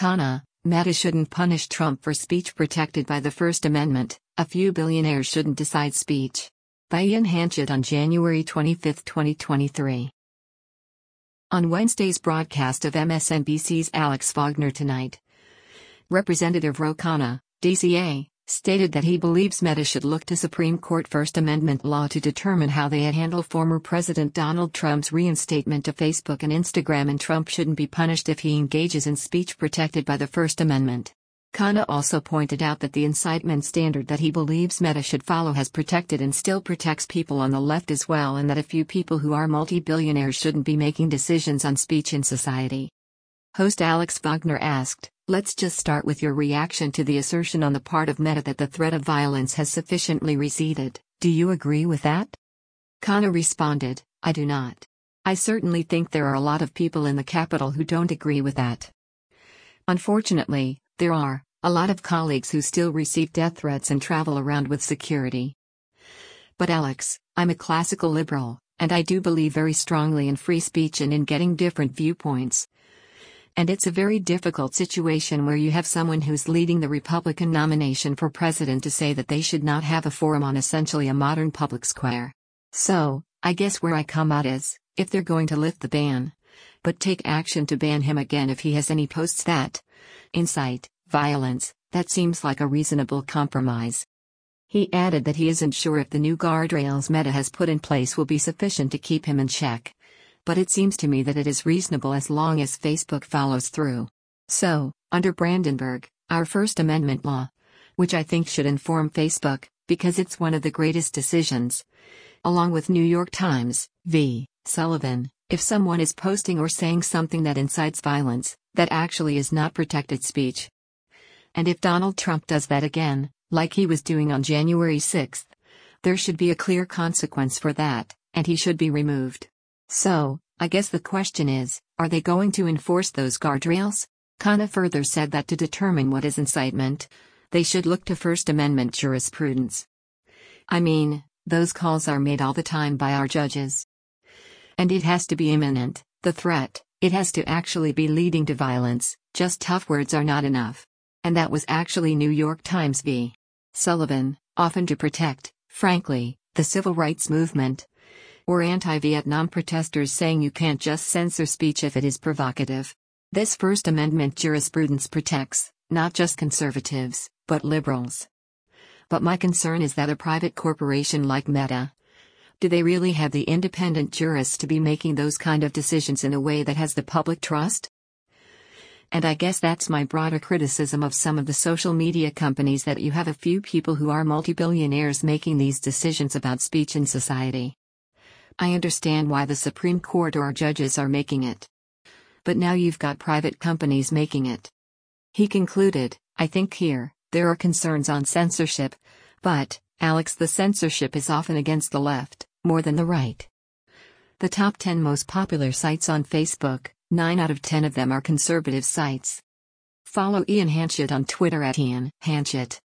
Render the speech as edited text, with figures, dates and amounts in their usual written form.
Kana, Meta shouldn't punish Trump for speech protected by the First Amendment. A few billionaires shouldn't decide speech. By Ian Hanchett on January 25, 2023. On Wednesday's broadcast of MSNBC's Alex Wagner Tonight, Representative Ro Khanna, DCA, stated that he believes Meta should look to Supreme Court First Amendment law to determine how they handle former President Donald Trump's reinstatement of Facebook and Instagram, and Trump shouldn't be punished if he engages in speech protected by the First Amendment. Khanna also pointed out that the incitement standard that he believes Meta should follow has protected and still protects people on the left as well, and that a few people who are multi-billionaires shouldn't be making decisions on speech in society. Host Alex Wagner asked, "Let's just start with your reaction to the assertion on the part of Meta that the threat of violence has sufficiently receded. Do you agree with that?" Khanna responded, "I do not. I certainly think there are a lot of people in the Capitol who don't agree with that. Unfortunately, there are a lot of colleagues who still receive death threats and travel around with security. But Alex, I'm a classical liberal, and I do believe very strongly in free speech and in getting different viewpoints. And it's a very difficult situation where you have someone who's leading the Republican nomination for president to say that they should not have a forum on essentially a modern public square. So, I guess where I come out is, if they're going to lift the ban, but take action to ban him again if he has any posts that incite violence, that seems like a reasonable compromise." He added that he isn't sure if the new guardrails Meta has put in place will be sufficient to keep him in check. "But it seems to me that it is reasonable as long as Facebook follows through. So, under Brandenburg, our First Amendment law, which I think should inform Facebook, because it's one of the greatest decisions, along with New York Times v. Sullivan, if someone is posting or saying something that incites violence, that actually is not protected speech. And if Donald Trump does that again, like he was doing on January 6, there should be a clear consequence for that, and he should be removed. So, I guess the question is, are they going to enforce those guardrails?" Khanna further said that to determine what is incitement, they should look to First Amendment jurisprudence. "I mean, those calls are made all the time by our judges. And it has to be imminent, the threat, it has to actually be leading to violence, just tough words are not enough. And that was actually New York Times v. Sullivan, often to protect, frankly, the civil rights movement. Or anti-Vietnam protesters saying you can't just censor speech if it is provocative. This First Amendment jurisprudence protects, not just conservatives, but liberals. But my concern is that a private corporation like Meta, do they really have the independent jurists to be making those kind of decisions in a way that has the public trust? And I guess that's my broader criticism of some of the social media companies, that you have a few people who are multi-billionaires making these decisions about speech in society. I understand why the Supreme Court or judges are making it. But now you've got private companies making it." He concluded, "I think here, there are concerns on censorship. But, Alex, the censorship is often against the left, more than the right. The top 10 most popular sites on Facebook, 9 out of 10 of them are conservative sites." Follow Ian Hanchett on Twitter at Ian Hanchett.